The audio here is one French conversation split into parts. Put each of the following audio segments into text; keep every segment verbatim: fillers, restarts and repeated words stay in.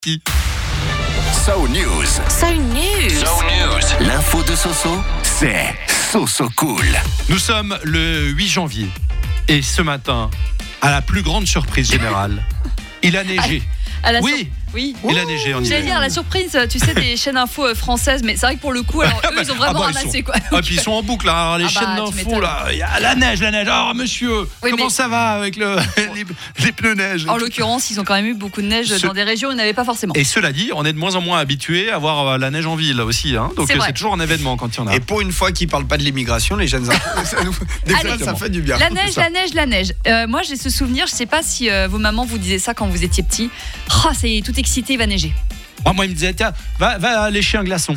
So News. So News. So News. L'info de Soso, c'est Soso Cool. Nous sommes le huit janvier et ce matin, à la plus grande surprise générale, il a neigé. À la Oui. sur- Oui. Il a neigé en J'allais hiver. dire la surprise, tu sais, des chaînes info françaises, mais c'est vrai que pour le coup, alors eux, ils ont vraiment Ah bah, ils ramassé sont- quoi. Ah, puis ils sont en boucle, là. Alors, les Ah bah, chaînes tu d'infos, m'étonnes. là. Il y a la neige, la neige. Alors, monsieur, Oui, comment mais- ça va avec le, les, les pneus neige En l'occurrence, ils ont quand même eu beaucoup de neige Ce- dans des régions où il n'y en avait pas forcément. Et cela dit, on est de moins en moins habitué à voir euh, la neige en ville aussi. Hein. Donc C'est euh, vrai. c'est toujours un événement quand il y en a. Et pour une fois qu'ils parlent pas de l'immigration, les jeunes infos, ça nous, des fois, Allez. ça fait du bien. La neige, ça. la neige, la neige. Euh, moi, j'ai ce souvenir, je sais pas si euh, vos mamans vous disaient ça quand vous étiez petit. Oh, c'est tout excité, il va neiger. Ah, moi, il me disait, tiens, va, va lécher un glaçon.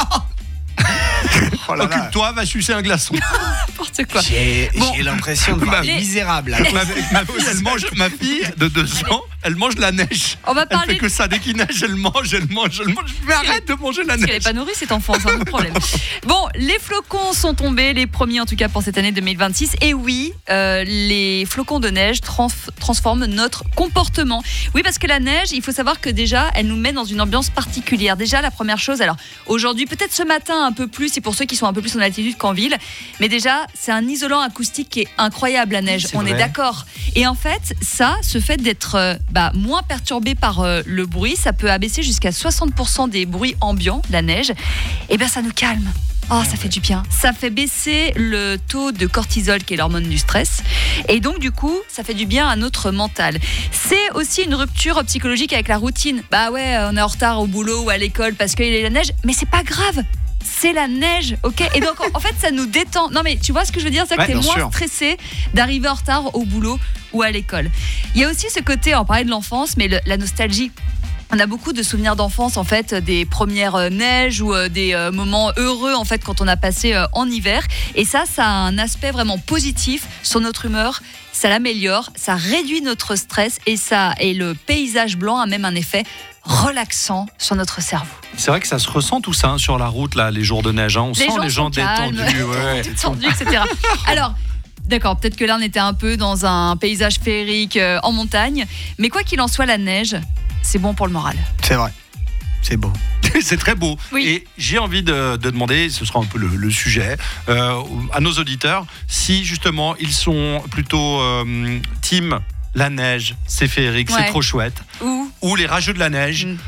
Oh là là. Occupe-toi, va sucer un glaçon. N'importe quoi. J'ai Bon. j'ai l'impression de voir Les- les misérables. là. ma, ma fille, elle mange, ma fille de deux ans, elle mange de la neige. On va Elle parler fait que ça, dès qu'il neige, elle mange, elle mange, elle mange. Mais arrête de manger de la Parce qu'elle n'est neige. pas nourrie, cet enfant, c'est un autre problème. Bon, les flocons sont tombés, les premiers en tout cas pour cette année deux mille vingt-six. Et oui, euh, les flocons de neige trans- transforment notre comportement. Oui, parce que la neige, il faut savoir que déjà, elle nous met dans une ambiance particulière. Déjà, la première chose, alors aujourd'hui, peut-être ce matin un peu plus, c'est pour ceux qui sont un peu plus en altitude qu'en ville. Mais déjà, c'est un isolant acoustique qui est incroyable, la neige. C'est On vrai. est d'accord. Et en fait, ça, ce fait d'être euh, bah, moins perturbé par euh, le bruit, ça peut abaisser jusqu'à soixante pour cent des bruits ambiants, la neige. Et bien, ça nous calme. Oh, ça fait du bien. Ça fait baisser le taux de cortisol, qui est l'hormone du stress. Et donc, du coup, ça fait du bien à notre mental. C'est aussi une rupture psychologique avec la routine. Bah ouais, on est en retard au boulot ou à l'école parce qu'il y a la neige, mais c'est pas grave. C'est la neige, ok. Et donc, en fait, ça nous détend. Non, mais tu vois ce que je veux dire, c'est que Ouais, t'es bien moins sûr. stressé d'arriver en retard au boulot ou à l'école. Il y a aussi ce côté, on parlait de l'enfance, mais le- la nostalgie. On a beaucoup de souvenirs d'enfance, en fait, des premières euh, neiges ou euh, des euh, moments heureux, en fait, quand on a passé euh, en hiver. Et ça, ça a un aspect vraiment positif sur notre humeur. Ça l'améliore, ça réduit notre stress et ça, et le paysage blanc a même un effet relaxant sur notre cerveau. C'est vrai que ça se ressent tout ça hein, sur la route, là, les jours de neige. Hein. On Les sent gens les gens sont calmes. détendus. Ouais. Tendu, et cetera. Alors, d'accord, peut-être que là, on était un peu dans un paysage féerique euh, en montagne. Mais quoi qu'il en soit, la neige, c'est bon pour le moral. C'est vrai. C'est beau. C'est très beau. Oui. Et j'ai envie de, de demander, ce sera un peu le, le sujet, euh, à nos auditeurs, si justement ils sont plutôt euh, team la neige, c'est féerique, Ouais. c'est trop chouette, Ou ou les rageux de la neige. Mm.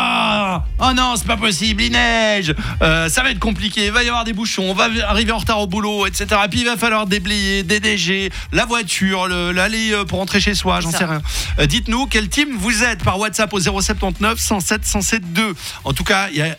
Ah, oh non, c'est pas possible, il neige, euh, ça va être compliqué, il va y avoir des bouchons, on va arriver en retard au boulot, et cetera. Puis il va falloir déblayer, déneiger la voiture, le- l'aller euh, pour rentrer chez soi, j'en Ça. sais rien. Euh, dites-nous quel team vous êtes par WhatsApp au zéro sept neuf cent sept cent sept deux. En tout cas, il y a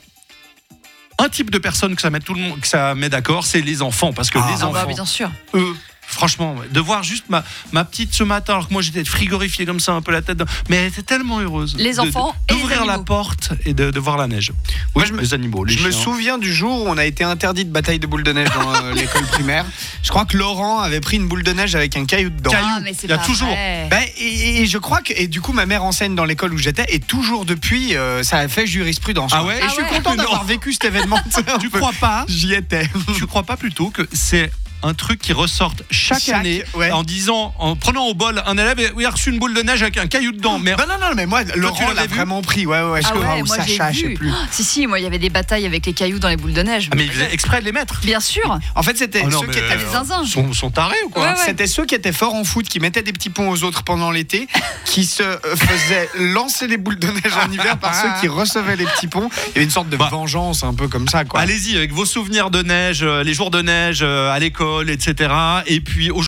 un type de personne que ça met tout le monde, que ça met d'accord, c'est les enfants, parce que Ah. les ah enfants, bah, bien sûr. eux, franchement, ouais, de voir juste ma, ma petite ce matin, alors que moi j'étais frigorifié comme ça, un peu la tête, dans- mais elle était tellement heureuse. Les de- enfants de- et les d'ouvrir la animaux. porte et de, de voir la neige. Oui, Moi, je me- les animaux, les Je me chiens. souviens du jour où on a été interdit de bataille de boules de neige dans euh, l'école primaire. Je crois que Laurent avait pris une boule de neige avec un caillou dedans. Caillou. Ah, mais c'est il y a pas toujours. vrai. Ben, et, et je crois que et du coup ma mère enseigne dans l'école où j'étais et toujours depuis euh, ça a fait jurisprudence. Ah quoi. ouais Et Ah je suis ouais. content Mais non. d'avoir vécu cet événement. Tu crois pas J'y étais. Tu crois pas plutôt que c'est un truc qui ressorte chaque, Chaque- année ouais. en disant, en prenant au bol un élève et oui, il a reçu une boule de neige avec un caillou dedans. Mais Ben non non mais moi Laurent l'avais l'a vu vraiment pris. Ouais ouais. Je Ah crois, ouais, ou moi j'ai Sacha, je sais vu. plus. Ah, si si, moi il y avait des batailles avec les cailloux dans les boules de neige. Ah, mais il faisait exprès de les mettre. Bien sûr. En fait c'était Oh non, ceux mais, qui étaient Ah, des zinzins. Sont, sont tarés ou quoi Ouais, ouais. C'était ceux qui étaient forts en foot, qui mettaient des petits ponts aux autres pendant l'été, qui se euh, faisaient lancer les boules de neige en hiver par ceux qui recevaient les petits ponts. Il y avait une sorte de Bah. vengeance un peu comme ça, quoi. Allez-y avec vos souvenirs de neige, euh, les jours de neige euh, à l'école, et cetera. Et puis aujourd'hui,